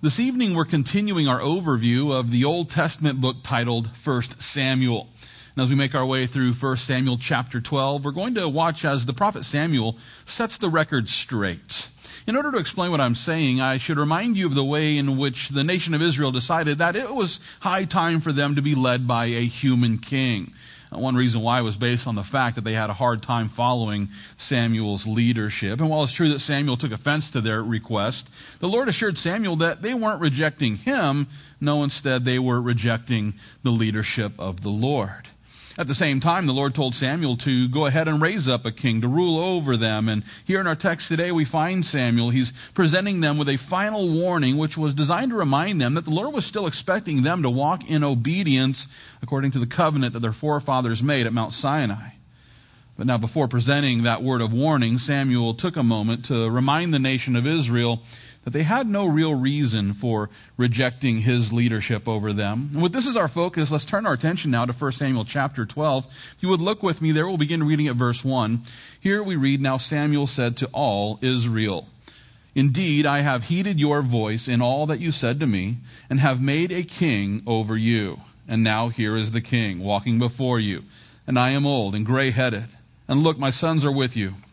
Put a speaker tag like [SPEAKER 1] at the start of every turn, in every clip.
[SPEAKER 1] This evening we're continuing our overview of the Old Testament book titled 1 Samuel. And as we make our way through 1 Samuel chapter 12, we're going to watch as the prophet Samuel sets the record straight. In order to explain what I'm saying, I should remind you of the way in which the nation of Israel decided that it was high time for them to be led by a human king. One reason why was based on the fact that they had a hard time following Samuel's leadership. And while it's true that Samuel took offense to their request, the Lord assured Samuel that they weren't rejecting him. No, instead they were rejecting the leadership of the Lord. At the same time, the Lord told Samuel to go ahead and raise up a king to rule over them. And here in our text today, we find Samuel. He's presenting them with a final warning, which was designed to remind them that the Lord was still expecting them to walk in obedience according to the covenant that their forefathers made at Mount Sinai. But now, before presenting that word of warning, Samuel took a moment to remind the nation of Israel that they had no real reason for rejecting his leadership over them. And with this as our focus, let's turn our attention now to 1 Samuel chapter 12. If you would look with me there, we'll begin reading at verse 1. Here we read, "Now Samuel said to all Israel, 'Indeed, I have heeded your voice in all that you said to me, and have made a king over you. And now here is the king walking before you, and I am old and gray-headed. And look, my sons are with you.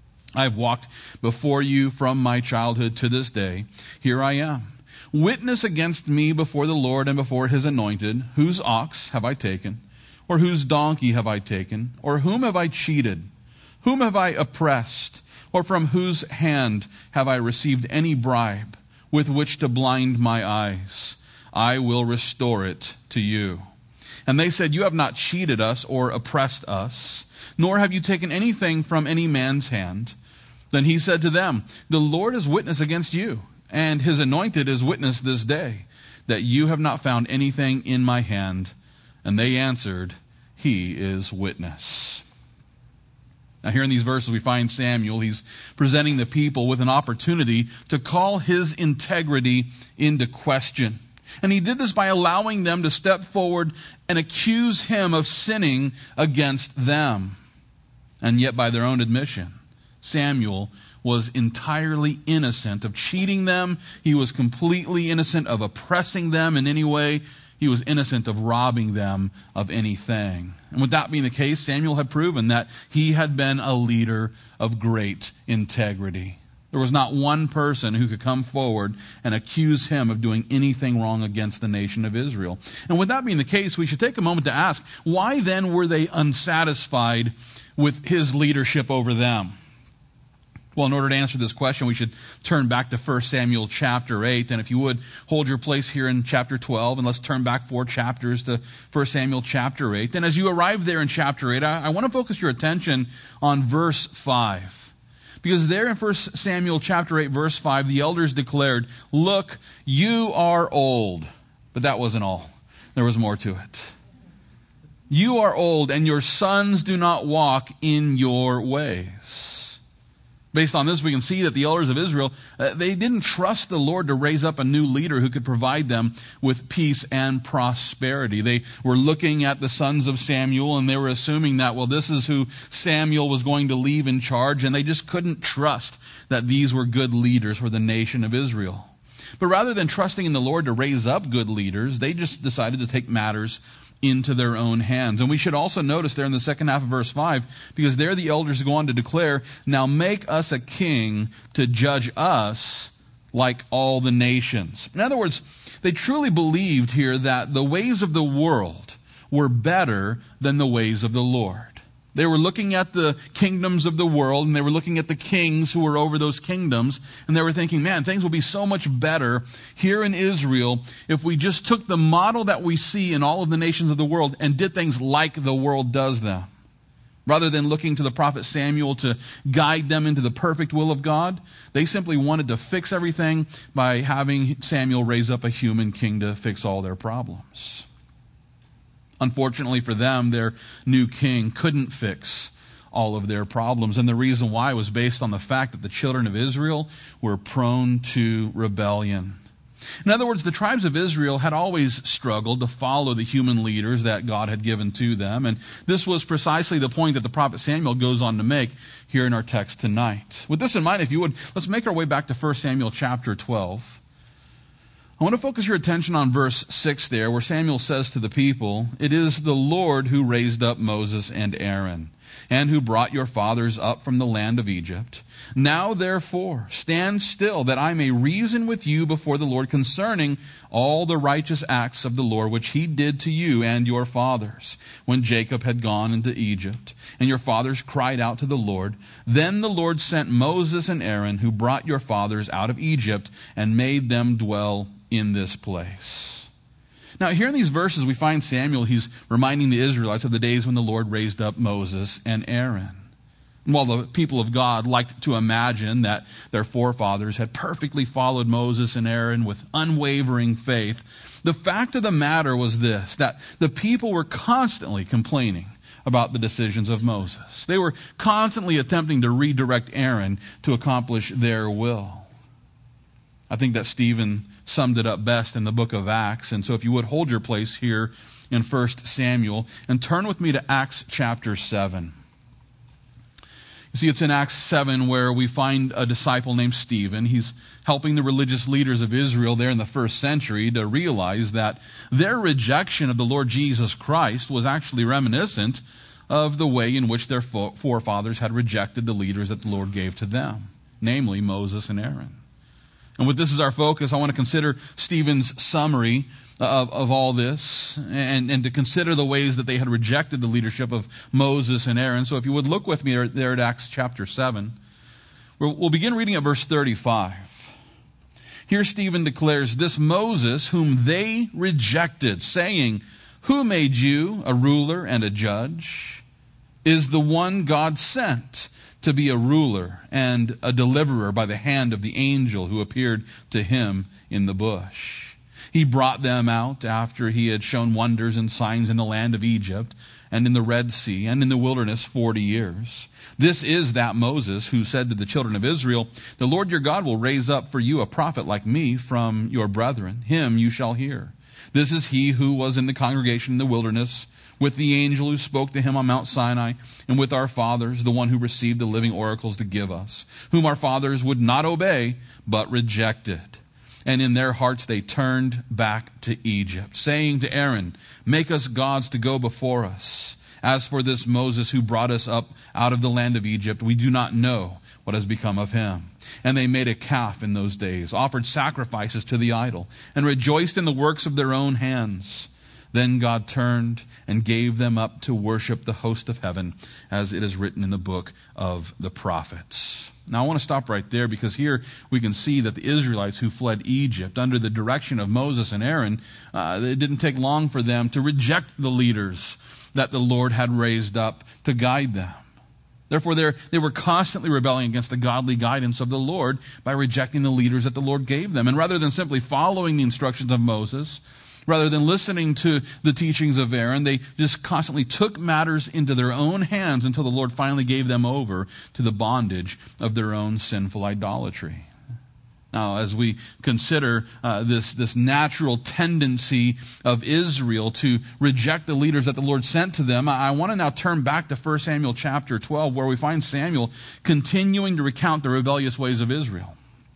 [SPEAKER 1] I have walked before you from my childhood to this day. Here I am. Witness against me before the Lord and before his anointed. Whose ox have I taken? Or whose donkey have I taken? Or whom have I cheated? Whom have I oppressed? Or from whose hand have I received any bribe with which to blind my eyes? I will restore it to you.' And they said, 'You have not cheated us or oppressed us, nor have you taken anything from any man's hand.' Then he said to them, 'The Lord is witness against you, and his anointed is witness this day, that you have not found anything in my hand.' And they answered, 'He is witness.'" Now here in these verses we find Samuel. He's presenting the people with an opportunity to call his integrity into question. And he did this by allowing them to step forward and accuse him of sinning against them. And yet by their own admission, Samuel was entirely innocent of cheating them. He was completely innocent of oppressing them in any way. He was innocent of robbing them of anything. And with that being the case, Samuel had proven that he had been a leader of great integrity. There was not one person who could come forward and accuse him of doing anything wrong against the nation of Israel. And with that being the case, we should take a moment to ask, why then were they unsatisfied with his leadership over them? Well, in order to answer this question, we should turn back to 1 Samuel chapter 8. And if you would, hold your place here in chapter 12, and let's turn back 4 chapters to 1 Samuel chapter 8. And as you arrive there in chapter 8, I want to focus your attention on verse 5. Because there in 1 Samuel chapter 8, verse 5, the elders declared, "Look, you are old." But that wasn't all. There was more to it. "You are old, and your sons do not walk in your ways." Based on this, we can see that the elders of Israel, they didn't trust the Lord to raise up a new leader who could provide them with peace and prosperity. They were looking at the sons of Samuel, and they were assuming that, well, this is who Samuel was going to leave in charge, and they just couldn't trust that these were good leaders for the nation of Israel. But rather than trusting in the Lord to raise up good leaders, they just decided to take matters into their own hands. And we should also notice there in the second half of verse 5, because there the elders go on to declare, "Now make us a king to judge us like all the nations." In other words, they truly believed here that the ways of the world were better than the ways of the Lord. They were looking at the kingdoms of the world, and they were looking at the kings who were over those kingdoms, and they were thinking, man, things would be so much better here in Israel if we just took the model that we see in all of the nations of the world and did things like the world does them. Rather than looking to the prophet Samuel to guide them into the perfect will of God, they simply wanted to fix everything by having Samuel raise up a human king to fix all their problems. Unfortunately for them, their new king couldn't fix all of their problems. And the reason why was based on the fact that the children of Israel were prone to rebellion. In other words, the tribes of Israel had always struggled to follow the human leaders that God had given to them. And this was precisely the point that the prophet Samuel goes on to make here in our text tonight. With this in mind, if you would, let's make our way back to 1 Samuel chapter 12. I want to focus your attention on verse 6 there, where Samuel says to the people, "It is the Lord who raised up Moses and Aaron, and who brought your fathers up from the land of Egypt. Now therefore stand still, that I may reason with you before the Lord concerning all the righteous acts of the Lord which he did to you and your fathers, when Jacob had gone into Egypt, and your fathers cried out to the Lord. Then the Lord sent Moses and Aaron, who brought your fathers out of Egypt, and made them dwell in this place." Now, here in these verses, we find Samuel, he's reminding the Israelites of the days when the Lord raised up Moses and Aaron. And while the people of God liked to imagine that their forefathers had perfectly followed Moses and Aaron with unwavering faith, the fact of the matter was this, that the people were constantly complaining about the decisions of Moses. They were constantly attempting to redirect Aaron to accomplish their will. I think that Stephen summed it up best in the book of Acts. And so if you would hold your place here in 1 Samuel and turn with me to Acts chapter 7. You see, it's in Acts 7 where we find a disciple named Stephen. He's helping the religious leaders of Israel there in the first century to realize that their rejection of the Lord Jesus Christ was actually reminiscent of the way in which their forefathers had rejected the leaders that the Lord gave to them, namely Moses and Aaron. And with this as our focus, I want to consider Stephen's summary of all this and to consider the ways that they had rejected the leadership of Moses and Aaron. So if you would look with me there at Acts chapter 7, we'll begin reading at verse 35. Here Stephen declares, "This Moses whom they rejected, saying, 'Who made you a ruler and a judge?' is the one God sent to be a ruler and a deliverer by the hand of the angel who appeared to him in the bush. He brought them out after he had shown wonders and signs in the land of Egypt and in the Red Sea and in the wilderness 40 years. This is that Moses who said to the children of Israel, 'The Lord your God will raise up for you a prophet like me from your brethren. Him you shall hear.' This is he who was in the congregation in the wilderness with the angel who spoke to him on Mount Sinai, and with our fathers, the one who received the living oracles to give us, whom our fathers would not obey, but rejected. And in their hearts they turned back to Egypt, saying to Aaron, 'Make us gods to go before us. As for this Moses who brought us up out of the land of Egypt, we do not know what has become of him.' And they made a calf in those days, offered sacrifices to the idol, and rejoiced in the works of their own hands. Then God turned and gave them up to worship the host of heaven, as it is written in the book of the prophets." Now I want to stop right there, because here we can see that the Israelites who fled Egypt under the direction of Moses and Aaron, it didn't take long for them to reject the leaders that the Lord had raised up to guide them. Therefore, they were constantly rebelling against the godly guidance of the Lord by rejecting the leaders that the Lord gave them. And rather than simply following the instructions of Moses, rather than listening to the teachings of Aaron, they just constantly took matters into their own hands until the Lord finally gave them over to the bondage of their own sinful idolatry. Now, as we consider this natural tendency of Israel to reject the leaders that the Lord sent to them, I want to now turn back to 1 Samuel chapter 12, where we find Samuel continuing to recount the rebellious ways of Israel.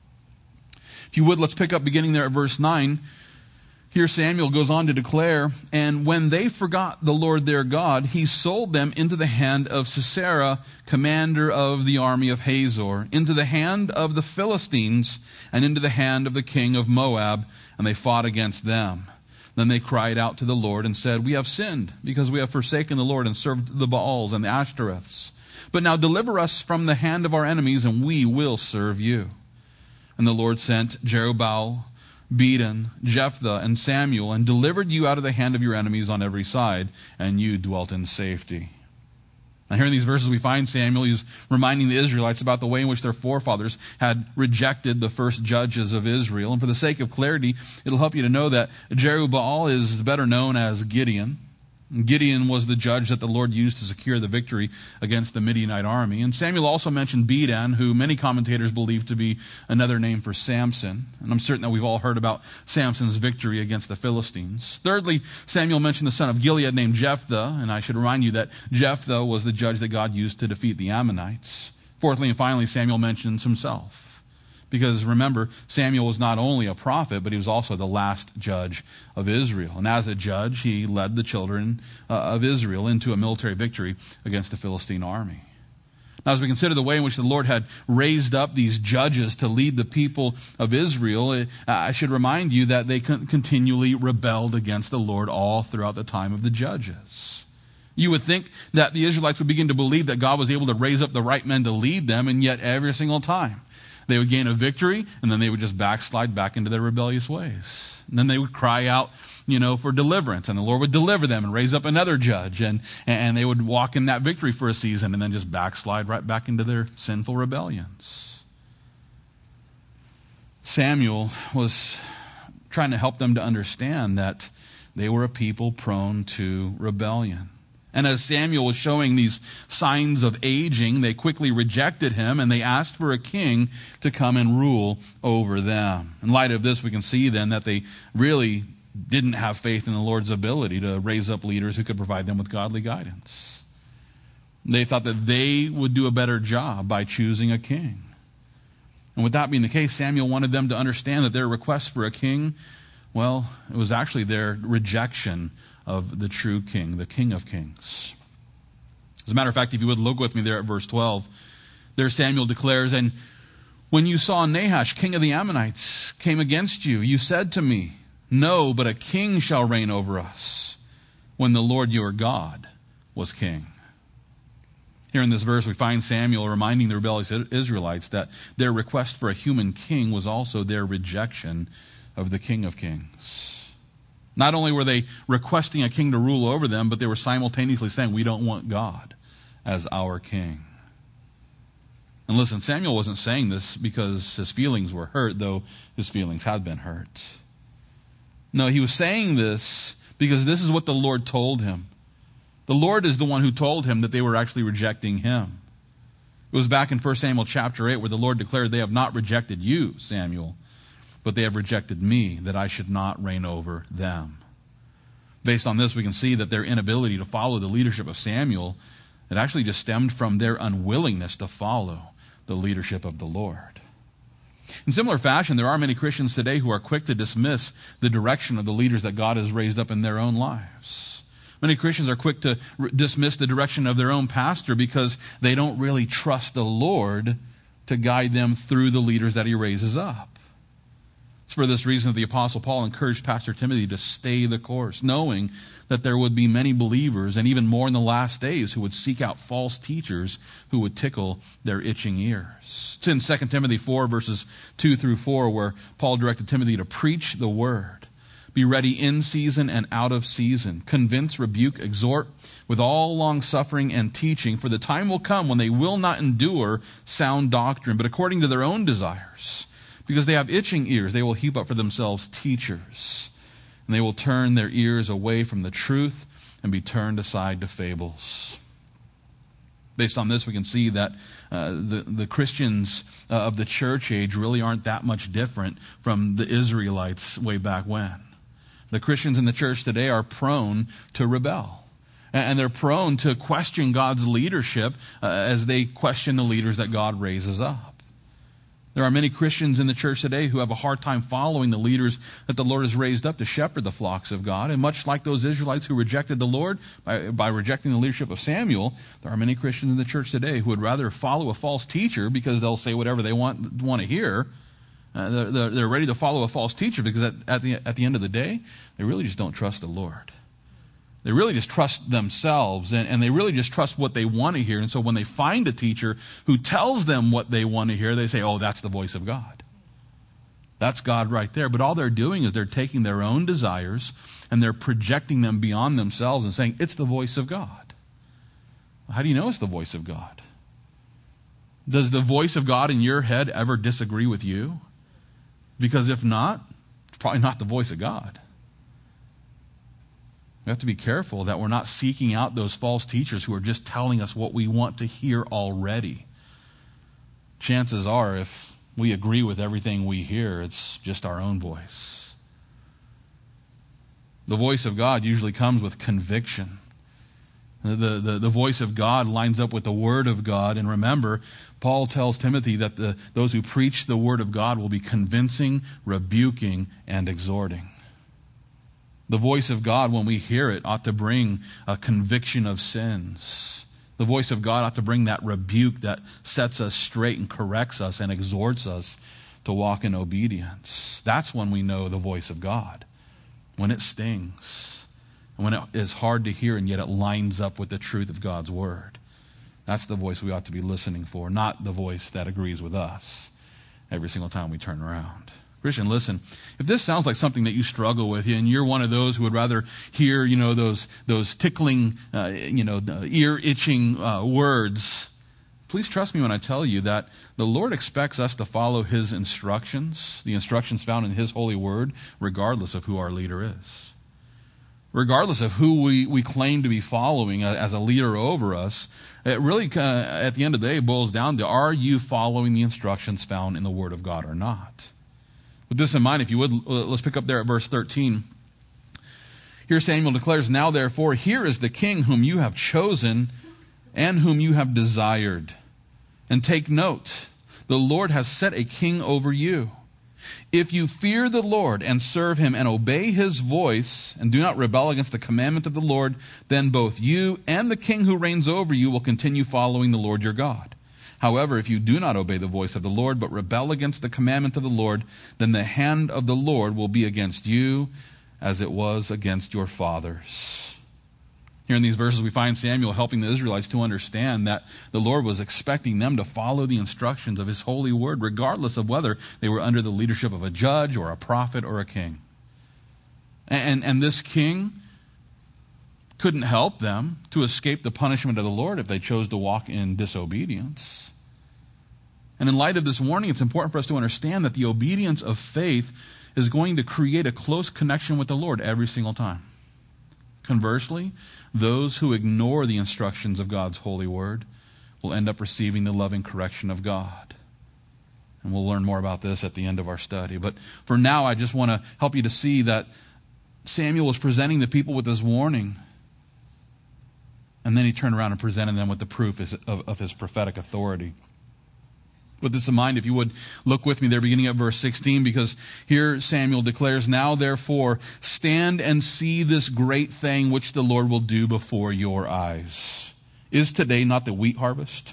[SPEAKER 1] If you would, let's pick up beginning there at verse 9. Here Samuel goes on to declare, "And when they forgot the Lord their God, he sold them into the hand of Sisera, commander of the army of Hazor, into the hand of the Philistines, and into the hand of the king of Moab, and they fought against them. Then they cried out to the Lord and said, 'We have sinned, because we have forsaken the Lord and served the Baals and the Ashtoreths. But now deliver us from the hand of our enemies, and we will serve you.' And the Lord sent Jerubbaal, Bedan, Jephthah, and Samuel, and delivered you out of the hand of your enemies on every side, and you dwelt in safety." Now here in these verses we find Samuel, he's reminding the Israelites about the way in which their forefathers had rejected the first judges of Israel. And for the sake of clarity, it'll help you to know that Jerubbaal is better known as Gideon. Gideon was the judge that the Lord used to secure the victory against the Midianite army. And Samuel also mentioned Bedan, who many commentators believe to be another name for Samson. And I'm certain that we've all heard about Samson's victory against the Philistines. Thirdly, Samuel mentioned the son of Gilead named Jephthah. And I should remind you that Jephthah was the judge that God used to defeat the Ammonites. Fourthly and finally, Samuel mentions himself. Because remember, Samuel was not only a prophet, but he was also the last judge of Israel. And as a judge, he led the children of Israel into a military victory against the Philistine army. Now, as we consider the way in which the Lord had raised up these judges to lead the people of Israel, I should remind you that they continually rebelled against the Lord all throughout the time of the judges. You would think that the Israelites would begin to believe that God was able to raise up the right men to lead them, and yet every single time they would gain a victory, and then they would just backslide back into their rebellious ways. And then they would cry out, for deliverance, and the Lord would deliver them and raise up another judge, and they would walk in that victory for a season and then just backslide right back into their sinful rebellions. Samuel was trying to help them to understand that they were a people prone to rebellion. And as Samuel was showing these signs of aging, they quickly rejected him, and they asked for a king to come and rule over them. In light of this, we can see then that they really didn't have faith in the Lord's ability to raise up leaders who could provide them with godly guidance. They thought that they would do a better job by choosing a king. And with that being the case, Samuel wanted them to understand that their request for a king, well, it was actually their rejection of the true king, the King of Kings. As a matter of fact, if you would look with me there at verse 12, there Samuel declares, "And when you saw Nahash, king of the Ammonites, came against you, you said to me, 'No, but a king shall reign over us,' when the Lord your God was king." Here in this verse, we find Samuel reminding the rebellious Israelites that their request for a human king was also their rejection of the King of Kings. Not only were they requesting a king to rule over them, but they were simultaneously saying, "We don't want God as our king." And listen, Samuel wasn't saying this because his feelings were hurt, though his feelings had been hurt. No, he was saying this because this is what the Lord told him. The Lord is the one who told him that they were actually rejecting him. It was back in 1 Samuel chapter 8 where the Lord declared, "They have not rejected you, Samuel, but they have rejected me, that I should not reign over them." Based on this, we can see that their inability to follow the leadership of Samuel, it actually just stemmed from their unwillingness to follow the leadership of the Lord. In similar fashion, there are many Christians today who are quick to dismiss the direction of the leaders that God has raised up in their own lives. Many Christians are quick to dismiss the direction of their own pastor because they don't really trust the Lord to guide them through the leaders that he raises up. It's for this reason that the Apostle Paul encouraged Pastor Timothy to stay the course, knowing that there would be many believers, and even more in the last days, who would seek out false teachers who would tickle their itching ears. It's in 2 Timothy 4, verses 2 through 4, where Paul directed Timothy to preach the word. Be ready in season and out of season. Convince, rebuke, exhort with all long-suffering and teaching, for the time will come when they will not endure sound doctrine, but according to their own desires. Because they have itching ears, they will heap up for themselves teachers. And they will turn their ears away from the truth and be turned aside to fables. Based on this, we can see that the Christians of the church age really aren't that much different from the Israelites way back when. The Christians in the church today are prone to rebel. And they're prone to question God's leadership as they question the leaders that God raises up. There are many Christians in the church today who have a hard time following the leaders that the Lord has raised up to shepherd the flocks of God. And much like those Israelites who rejected the Lord by rejecting the leadership of Samuel, there are many Christians in the church today who would rather follow a false teacher because they'll say whatever they want to hear. They're ready to follow a false teacher because at the end of the day, they really just don't trust the Lord. They really just trust themselves, and they really just trust what they want to hear. And so when they find a teacher who tells them what they want to hear, they say, "Oh, that's the voice of God. That's God right there." But all they're doing is they're taking their own desires and they're projecting them beyond themselves and saying, "It's the voice of God." How do you know it's the voice of God? Does the voice of God in your head ever disagree with you? Because if not, it's probably not the voice of God. We have to be careful that we're not seeking out those false teachers who are just telling us what we want to hear already. Chances are, if we agree with everything we hear, it's just our own voice. The voice of God usually comes with conviction. The voice of God lines up with the Word of God. And remember, Paul tells Timothy that those who preach the Word of God will be convincing, rebuking, and exhorting. The voice of God, when we hear it, ought to bring a conviction of sins. The voice of God ought to bring that rebuke that sets us straight and corrects us and exhorts us to walk in obedience. That's when we know the voice of God, when it stings. When it is hard to hear and yet it lines up with the truth of God's Word. That's the voice we ought to be listening for, not the voice that agrees with us every single time we turn around. Christian, listen, if this sounds like something that you struggle with, and you're one of those who would rather hear, those tickling, ear-itching words, please trust me when I tell you that the Lord expects us to follow His instructions, the instructions found in His holy Word, regardless of who our leader is. Regardless of who we claim to be following as a leader over us, it really, at the end of the day, boils down to, are you following the instructions found in the Word of God or not? With this in mind, if you would, let's pick up there at verse 13. Here Samuel declares, "Now therefore, here is the king whom you have chosen and whom you have desired. And take note, the Lord has set a king over you. If you fear the Lord and serve Him and obey His voice and do not rebel against the commandment of the Lord, then both you and the king who reigns over you will continue following the Lord your God. However, if you do not obey the voice of the Lord but rebel against the commandment of the Lord, then the hand of the Lord will be against you as it was against your fathers." Here in these verses, we find Samuel helping the Israelites to understand that the Lord was expecting them to follow the instructions of His holy Word, regardless of whether they were under the leadership of a judge or a prophet or a king. And this king couldn't help them to escape the punishment of the Lord if they chose to walk in disobedience. And in light of this warning, it's important for us to understand that the obedience of faith is going to create a close connection with the Lord every single time. Conversely, those who ignore the instructions of God's holy Word will end up receiving the loving correction of God. And we'll learn more about this at the end of our study. But for now, I just want to help you to see that Samuel was presenting the people with this warning. And then he turned around and presented them with the proof of his prophetic authority. With this in mind, if you would look with me there beginning at verse 16, because here Samuel declares, "Now therefore stand and see this great thing which the Lord will do before your eyes. Is today not the wheat harvest?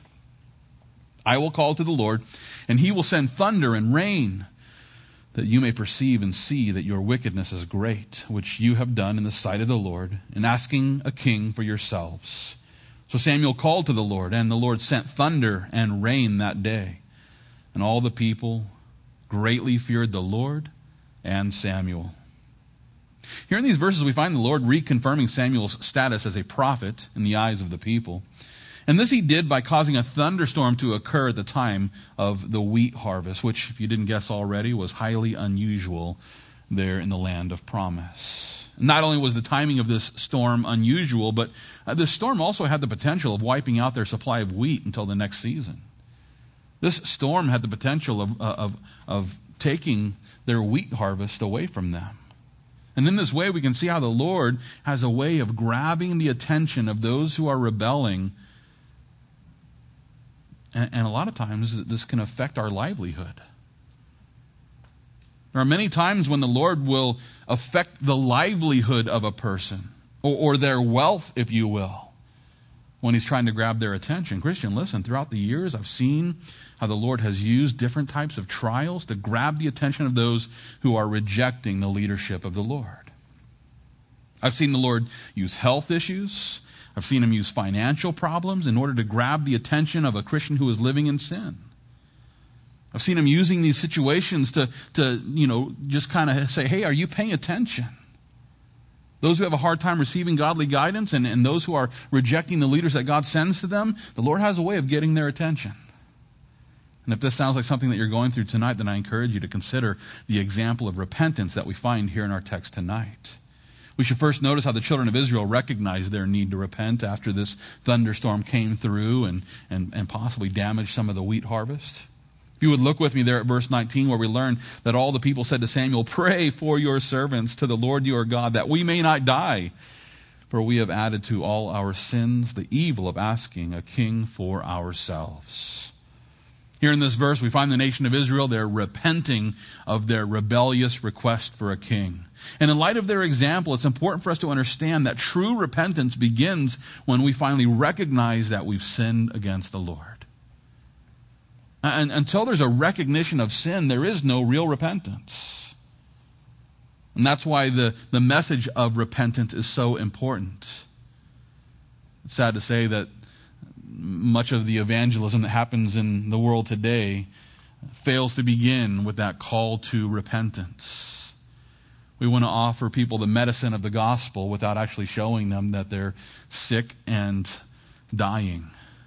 [SPEAKER 1] I will call to the Lord, and He will send thunder and rain, that you may perceive and see that your wickedness is great, which you have done in the sight of the Lord, in asking a king for yourselves." So Samuel called to the Lord, and the Lord sent thunder and rain that day. And all the people greatly feared the Lord and Samuel. Here in these verses, we find the Lord reconfirming Samuel's status as a prophet in the eyes of the people. And this He did by causing a thunderstorm to occur at the time of the wheat harvest, which, if you didn't guess already, was highly unusual there in the land of promise. Not only was the timing of this storm unusual, but this storm also had the potential of wiping out their supply of wheat until the next season. This storm had the potential of taking their wheat harvest away from them. And in this way, we can see how the Lord has a way of grabbing the attention of those who are rebelling. And a lot of times, this can affect our livelihood. There are many times when the Lord will affect the livelihood of a person, or their wealth, if you will, when He's trying to grab their attention. Christian, listen, throughout the years, I've seen how the Lord has used different types of trials to grab the attention of those who are rejecting the leadership of the Lord. I've seen the Lord use health issues. I've seen Him use financial problems in order to grab the attention of a Christian who is living in sin. I've seen Him using these situations to just kind of say, hey, are you paying attention? Those who have a hard time receiving godly guidance and those who are rejecting the leaders that God sends to them, the Lord has a way of getting their attention. And if this sounds like something that you're going through tonight, then I encourage you to consider the example of repentance that we find here in our text tonight. We should first notice how the children of Israel recognized their need to repent after this thunderstorm came through and possibly damaged some of the wheat harvest. If you would look with me there at verse 19, where we learn that all the people said to Samuel, "Pray for your servants to the Lord your God, that we may not die. For we have added to all our sins the evil of asking a king for ourselves. Here in this verse, we find the nation of Israel, they're repenting of their rebellious request for a king. And in light of their example, it's important for us to understand that true repentance begins when we finally recognize that we've sinned against the Lord. And until there's a recognition of sin, there is no real repentance. And that's why the message of repentance is so important. It's sad to say that much of the evangelism that happens in the world today fails to begin with that call to repentance. We want to offer people the medicine of the gospel without actually showing them that they're sick and dying.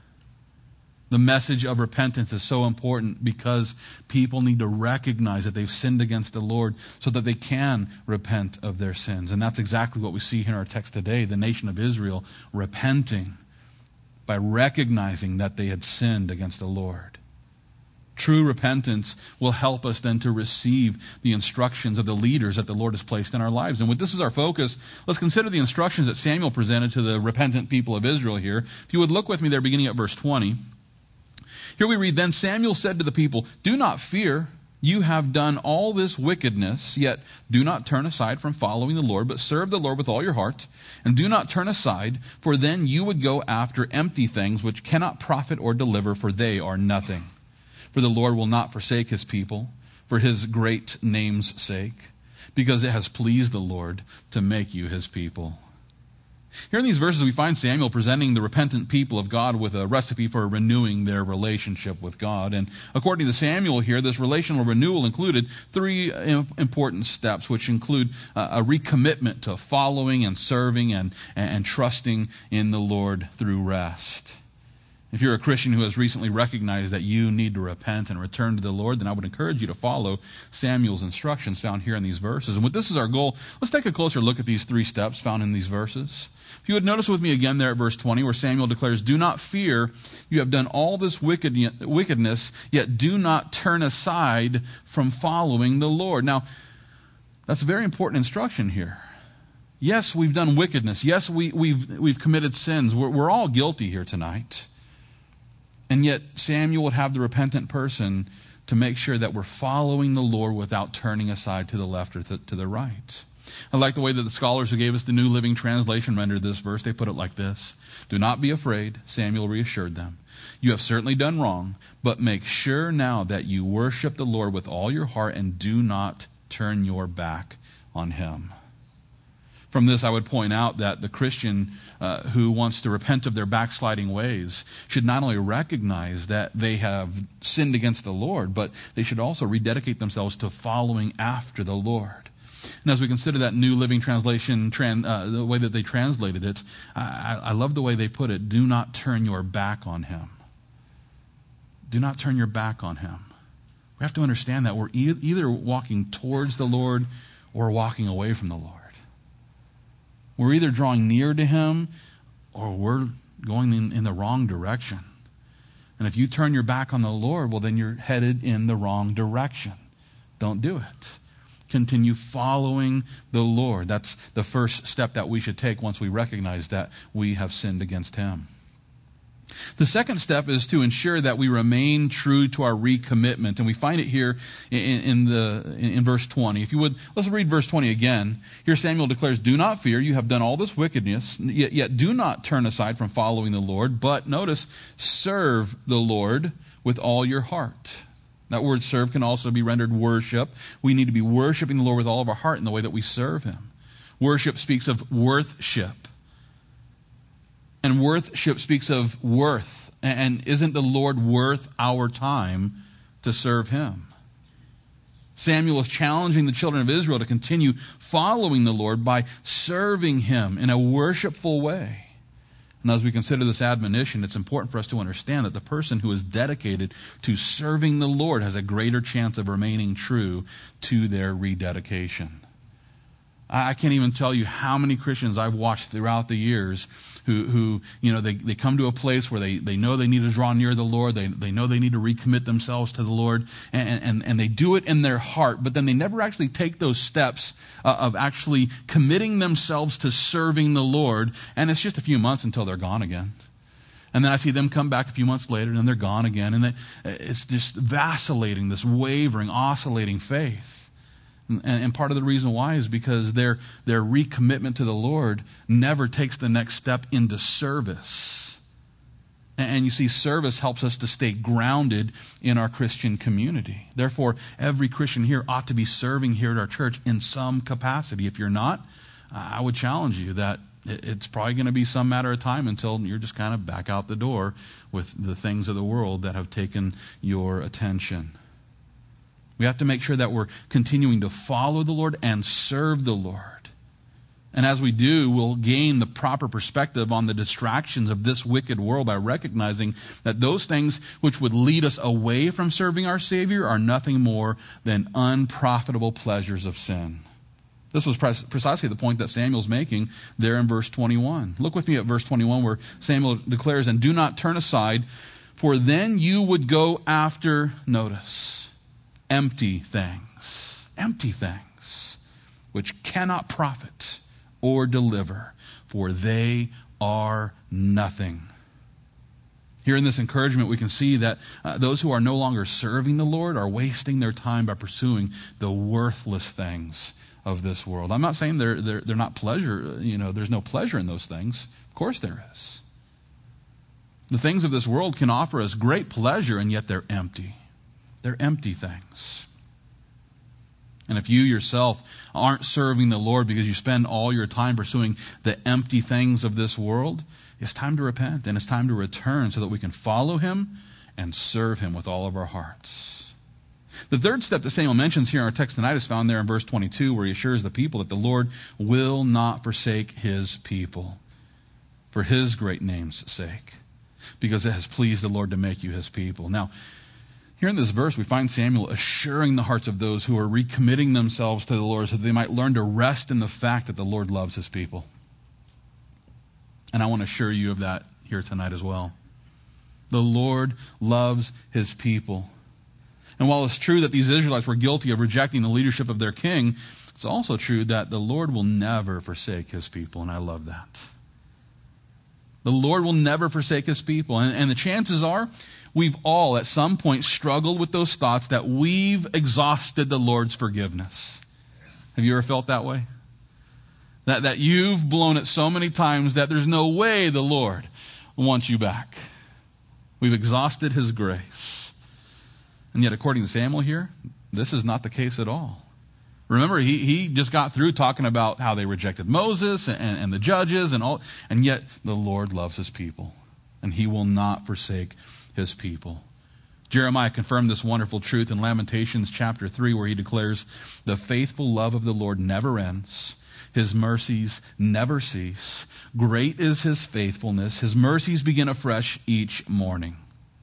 [SPEAKER 1] The message of repentance is so important because people need to recognize that they've sinned against the Lord so that they can repent of their sins. And that's exactly what we see here in our text today, the nation of Israel repenting by recognizing that they had sinned against the Lord. True repentance will help us then to receive the instructions of the leaders that the Lord has placed in our lives. And with this as our focus, let's consider the instructions that Samuel presented to the repentant people of Israel here. If you would look with me there beginning at verse 20. Here we read, Then Samuel said to the people, Do not fear. You have done all this wickedness, yet do not turn aside from following the Lord, but serve the Lord with all your heart, and do not turn aside, for then you would go after empty things which cannot profit or deliver, for they are nothing. For the Lord will not forsake his people, for his great name's sake, because it has pleased the Lord to make you his people. Here in these verses, we find Samuel presenting the repentant people of God with a recipe for renewing their relationship with God. And according to Samuel here, this relational renewal included three important steps, which include a recommitment to following and serving and trusting in the Lord through rest. If you're a Christian who has recently recognized that you need to repent and return to the Lord, then I would encourage you to follow Samuel's instructions found here in these verses. And with this as our goal, let's take a closer look at these three steps found in these verses. If you would notice with me again there at verse 20, where Samuel declares, Do not fear, you have done all this wickedness, yet do not turn aside from following the Lord. Now, that's a very important instruction here. Yes, we've done wickedness. Yes, we've committed sins. We're all guilty here tonight. And yet Samuel would have the repentant person to make sure that we're following the Lord without turning aside to the left or to the right. I like the way that the scholars who gave us the New Living Translation rendered this verse. They put it like this. Do not be afraid, Samuel reassured them. You have certainly done wrong, but make sure now that you worship the Lord with all your heart and do not turn your back on him. From this, I would point out that the Christian who wants to repent of their backsliding ways should not only recognize that they have sinned against the Lord, but they should also rededicate themselves to following after the Lord. And as we consider that New Living Translation, the way that they translated it, I love the way they put it. Do not turn your back on him. Do not turn your back on him. We have to understand that we're either walking towards the Lord or walking away from the Lord. We're either drawing near to him or we're going in the wrong direction. And if you turn your back on the Lord, well, then you're headed in the wrong direction. Don't do it. Continue following the Lord. That's the first step that we should take once we recognize that we have sinned against him. The second step is to ensure that we remain true to our recommitment. And we find it here in verse 20. If you would, let's read verse 20 again. Here Samuel declares, Do not fear, you have done all this wickedness, yet do not turn aside from following the Lord. But notice, serve the Lord with all your heart. That word serve can also be rendered worship. We need to be worshiping the Lord with all of our heart in the way that we serve him. Worship speaks of worthship. And worthship speaks of worth. And isn't the Lord worth our time to serve him? Samuel is challenging the children of Israel to continue following the Lord by serving him in a worshipful way. And as we consider this admonition, it's important for us to understand that the person who is dedicated to serving the Lord has a greater chance of remaining true to their rededication. I can't even tell you how many Christians I've watched throughout the years who they come to a place where they know they need to draw near the Lord. They know they need to recommit themselves to the Lord, and they do it in their heart, but then they never actually take those steps of actually committing themselves to serving the Lord, and it's just a few months until they're gone again. And then I see them come back a few months later, and they're gone again, and it's just vacillating, this wavering, oscillating faith. And part of the reason why is because their recommitment to the Lord never takes the next step into service. And you see, service helps us to stay grounded in our Christian community. Therefore, every Christian here ought to be serving here at our church in some capacity. If you're not, I would challenge you that it's probably going to be some matter of time until you're just kind of back out the door with the things of the world that have taken your attention. We have to make sure that we're continuing to follow the Lord and serve the Lord. And as we do, we'll gain the proper perspective on the distractions of this wicked world by recognizing that those things which would lead us away from serving our Savior are nothing more than unprofitable pleasures of sin. This was precisely the point that Samuel's making there in verse 21. Look with me at verse 21 where Samuel declares, "And do not turn aside, for then you would go after," notice, empty things, which cannot profit or deliver, for they are nothing. Here in this encouragement, we can see that those who are no longer serving the Lord are wasting their time by pursuing the worthless things of this world. I'm not saying they're not pleasure, there's no pleasure in those things. Of course there is. The things of this world can offer us great pleasure, and yet they're empty. They're empty things. And if you yourself aren't serving the Lord because you spend all your time pursuing the empty things of this world, it's time to repent and it's time to return so that we can follow Him and serve Him with all of our hearts. The third step that Samuel mentions here in our text tonight is found there in verse 22, where he assures the people that the Lord will not forsake His people for His great name's sake, because it has pleased the Lord to make you His people. Now, here in this verse, we find Samuel assuring the hearts of those who are recommitting themselves to the Lord so that they might learn to rest in the fact that the Lord loves His people. And I want to assure you of that here tonight as well. The Lord loves His people. And while it's true that these Israelites were guilty of rejecting the leadership of their king, it's also true that the Lord will never forsake His people, and I love that. The Lord will never forsake His people. And the chances are, we've all at some point struggled with those thoughts that we've exhausted the Lord's forgiveness. Have you ever felt that way? That you've blown it so many times that there's no way the Lord wants you back. We've exhausted His grace. And yet, according to Samuel here, this is not the case at all. Remember, he just got through talking about how they rejected Moses and the judges and all, and yet the Lord loves His people, and He will not forsake His people. Jeremiah confirmed this wonderful truth in Lamentations chapter 3, where he declares, "The faithful love of the Lord never ends. His mercies never cease. Great is His faithfulness. His mercies begin afresh each morning."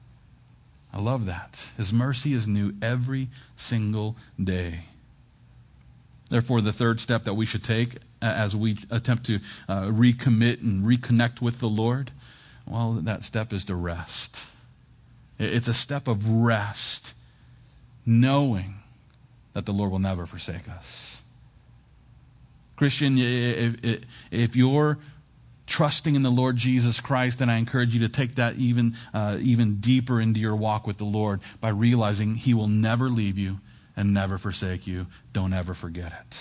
[SPEAKER 1] I love that. His mercy is new every single day. Therefore, the third step that we should take as we attempt to recommit and reconnect with the Lord, well, that step is to rest. It's a step of rest, knowing that the Lord will never forsake us. Christian, if you're trusting in the Lord Jesus Christ, then I encourage you to take that even deeper into your walk with the Lord by realizing He will never leave you and never forsake you. Don't ever forget it.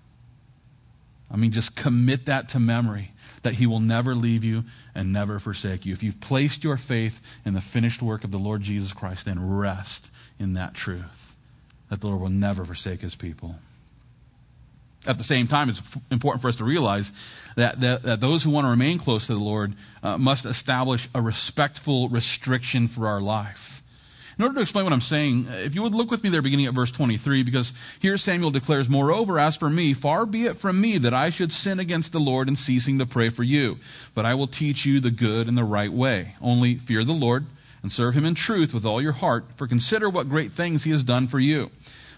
[SPEAKER 1] I mean, just commit that to memory, that He will never leave you and never forsake you. If you've placed your faith in the finished work of the Lord Jesus Christ, then rest in that truth, that the Lord will never forsake His people. At the same time, it's important for us to realize that those who want to remain close to the Lord must establish a respectful restriction for our life. In order to explain what I'm saying, if you would look with me there beginning at verse 23, because here Samuel declares, "Moreover, as for me, far be it from me that I should sin against the Lord in ceasing to pray for you. But I will teach you the good and the right way. Only fear the Lord and serve Him in truth with all your heart, for consider what great things He has done for you.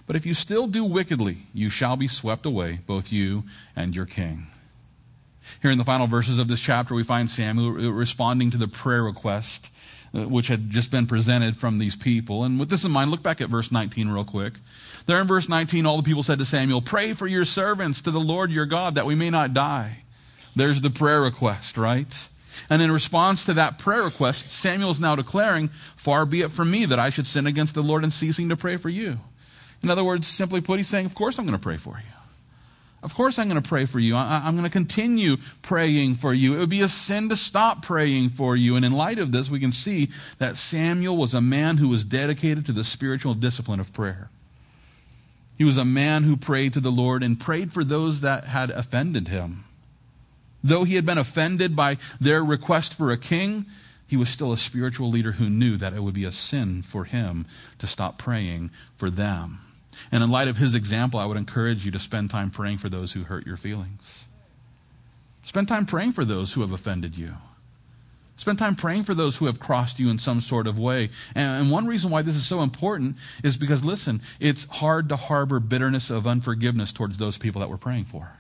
[SPEAKER 1] But if you still do wickedly, you shall be swept away, both you and your king. Here in the final verses of this chapter, we find Samuel responding to the prayer request which had just been presented from these people. And with this in mind, look back at verse 19 real quick. There in verse 19, all the people said to Samuel, "Pray for your servants to the Lord your God, that we may not die." There's the prayer request, right? And in response to that prayer request, Samuel is now declaring, "Far be it from me that I should sin against the Lord in ceasing to pray for you." In other words, simply put, he's saying, of course I'm going to pray for you. Of course I'm going to pray for you. I'm going to continue praying for you. It would be a sin to stop praying for you. And in light of this, we can see that Samuel was a man who was dedicated to the spiritual discipline of prayer. He was a man who prayed to the Lord and prayed for those that had offended him. Though he had been offended by their request for a king, he was still a spiritual leader who knew that it would be a sin for him to stop praying for them. And in light of his example, I would encourage you to spend time praying for those who hurt your feelings. Spend time praying for those who have offended you. Spend time praying for those who have crossed you in some sort of way. And one reason why this is so important is because, listen, it's hard to harbor bitterness of unforgiveness towards those people that we're praying for.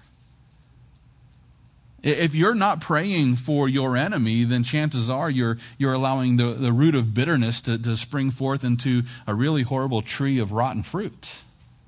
[SPEAKER 1] If you're not praying for your enemy, then chances are you're allowing the root of bitterness to spring forth into a really horrible tree of rotten fruit.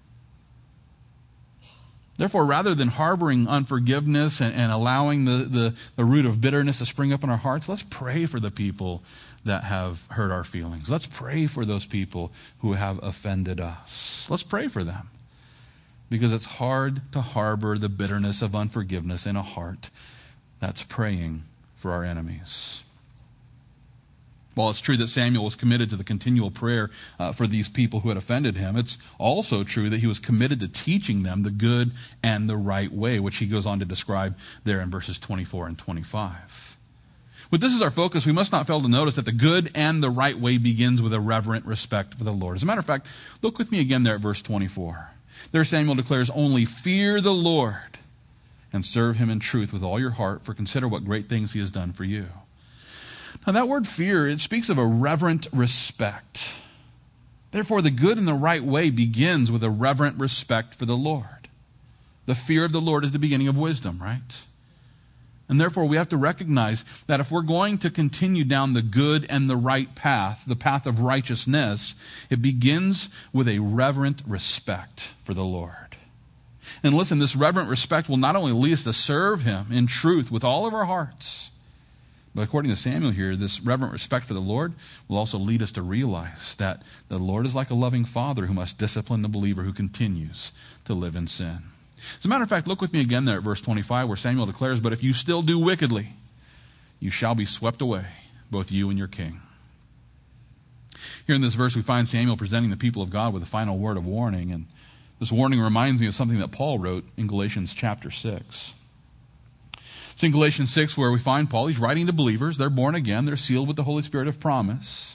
[SPEAKER 1] Therefore, rather than harboring unforgiveness and allowing the root of bitterness to spring up in our hearts, let's pray for the people that have hurt our feelings. Let's pray for those people who have offended us. Let's pray for them. Because it's hard to harbor the bitterness of unforgiveness in a heart that's praying for our enemies. While it's true that Samuel was committed to the continual prayer for these people who had offended him, it's also true that he was committed to teaching them the good and the right way, which he goes on to describe there in verses 24 and 25. With this as our focus, we must not fail to notice that the good and the right way begins with a reverent respect for the Lord. As a matter of fact, look with me again there at verse 24. There Samuel declares, "Only fear the Lord and serve him in truth with all your heart, for consider what great things he has done for you." Now that word fear, it speaks of a reverent respect. Therefore, the good and the right way begins with a reverent respect for the Lord. The fear of the Lord is the beginning of wisdom, right? And therefore, we have to recognize that if we're going to continue down the good and the right path, the path of righteousness, it begins with a reverent respect for the Lord. And listen, this reverent respect will not only lead us to serve him in truth with all of our hearts, but according to Samuel here, this reverent respect for the Lord will also lead us to realize that the Lord is like a loving father who must discipline the believer who continues to live in sin. As a matter of fact, look with me again there at verse 25 where Samuel declares, "But if you still do wickedly, you shall be swept away, both you and your king." Here in this verse, we find Samuel presenting the people of God with a final word of warning. And this warning reminds me of something that Paul wrote in Galatians chapter 6. It's in Galatians 6 where we find Paul. He's writing to believers. They're born again. They're sealed with the Holy Spirit of promise.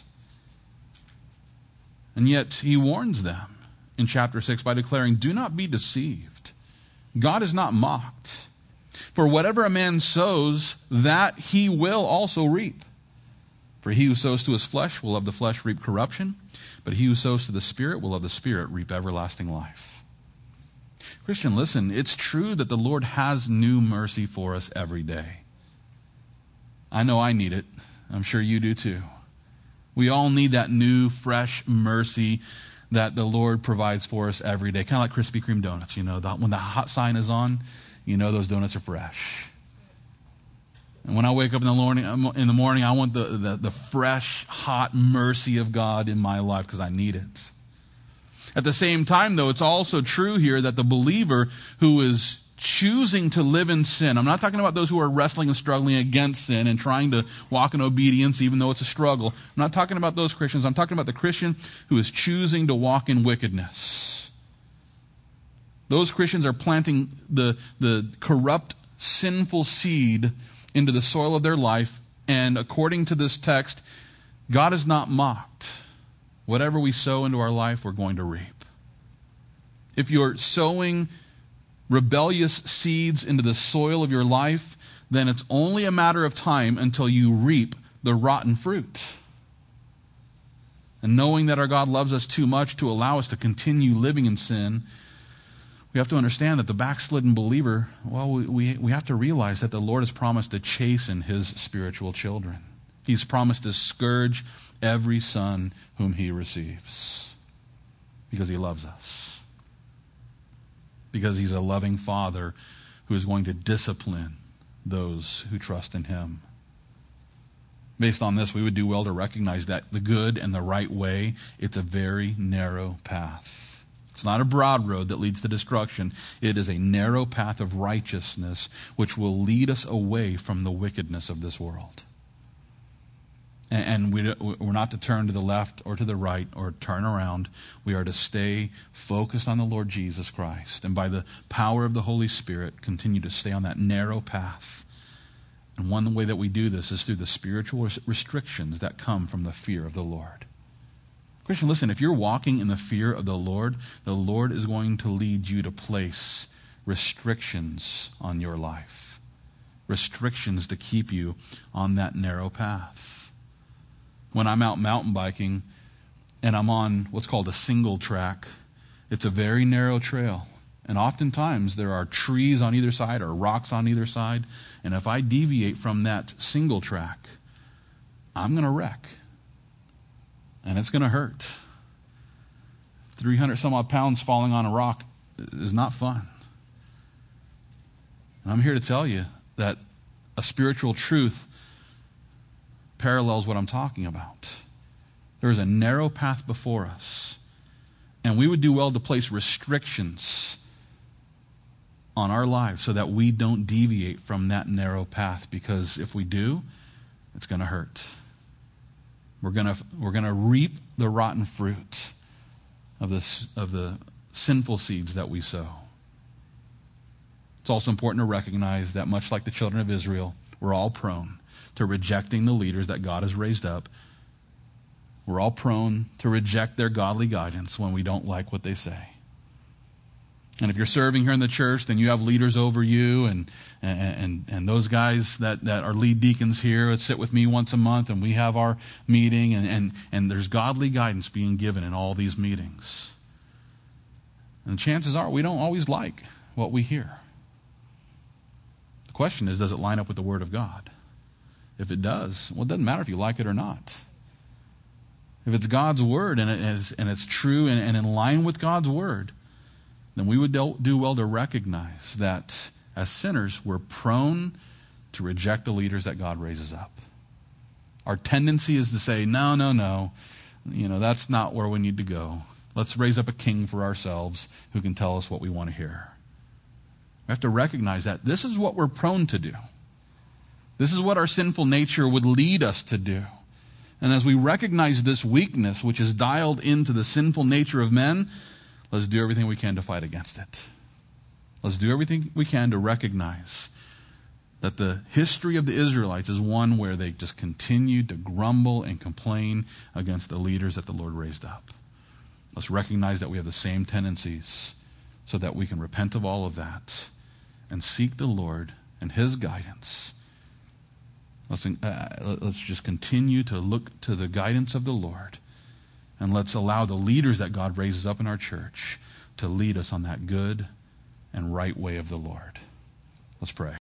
[SPEAKER 1] And yet he warns them in chapter 6 by declaring, "Do not be deceived. God is not mocked. For whatever a man sows, that he will also reap. For he who sows to his flesh will of the flesh reap corruption, but he who sows to the Spirit will of the Spirit reap everlasting life." Christian, listen, it's true that the Lord has new mercy for us every day. I know I need it. I'm sure you do too. We all need that new, fresh mercy that the Lord provides for us every day. Kind of like Krispy Kreme donuts, when the hot sign is on, those donuts are fresh. And when I wake up in the morning, I want the fresh, hot mercy of God in my life because I need it. At the same time, though, it's also true here that the believer who is choosing to live in sin, I'm not talking about those who are wrestling and struggling against sin and trying to walk in obedience even though it's a struggle. I'm not talking about those Christians. I'm talking about the Christian who is choosing to walk in wickedness. Those Christians are planting the corrupt, sinful seed into the soil of their life, and according to this text, God is not mocked. Whatever we sow into our life, we're going to reap. If you're sowing rebellious seeds into the soil of your life, then it's only a matter of time until you reap the rotten fruit. and knowing that our God loves us too much to allow us to continue living in sin, we have to understand that the backslidden believer, well, we have to realize that the Lord has promised to chasten his spiritual children. He's promised to scourge every son whom he receives because he loves us. Because he's a loving Father who is going to discipline those who trust in him. Based on this, we would do well to recognize that the good and the right way, it's a very narrow path. It's not a broad road that leads to destruction. It is a narrow path of righteousness which will lead us away from the wickedness of this world. And we're not to turn to the left or to the right or turn around. We are to stay focused on the Lord Jesus Christ. And by the power of the Holy Spirit, continue to stay on that narrow path. And one way that we do this is through the spiritual restrictions that come from the fear of the Lord. Christian, listen, if you're walking in the fear of the Lord is going to lead you to place restrictions on your life. Restrictions to keep you on that narrow path. When I'm out mountain biking and I'm on what's called a single track, it's a very narrow trail. And oftentimes there are trees on either side or rocks on either side. And if I deviate from that single track, I'm going to wreck. And it's going to hurt. 300 some odd pounds falling on a rock is not fun. And I'm here to tell you that a spiritual truth parallels what I'm talking about. There is a narrow path before us. And we would do well to place restrictions on our lives so that we don't deviate from that narrow path, because if we do, it's going to hurt. We're going to reap the rotten fruit of the sinful seeds that we sow. It's also important to recognize that much like the children of Israel, we're all prone to rejecting the leaders that God has raised up. We're all prone to reject their godly guidance when we don't like what they say. And if you're serving here in the church, then you have leaders over you, and those guys that are lead deacons here that sit with me once a month, and we have our meeting, and there's godly guidance being given in all these meetings. And chances are we don't always like what we hear. The question is, does it line up with the Word of God? If it does, well, it doesn't matter if you like it or not. If it's God's Word and it's true and in line with God's Word, then we would do well to recognize that as sinners, we're prone to reject the leaders that God raises up. Our tendency is to say, no, that's not where we need to go. Let's raise up a king for ourselves who can tell us what we want to hear. We have to recognize that this is what we're prone to do. This is what our sinful nature would lead us to do. And as we recognize this weakness, which is dialed into the sinful nature of men, let's do everything we can to fight against it. Let's do everything we can to recognize that the history of the Israelites is one where they just continued to grumble and complain against the leaders that the Lord raised up. Let's recognize that we have the same tendencies so that we can repent of all of that and seek the Lord and His guidance. Let's just continue to look to the guidance of the Lord. And let's allow the leaders that God raises up in our church to lead us on that good and right way of the Lord. Let's pray.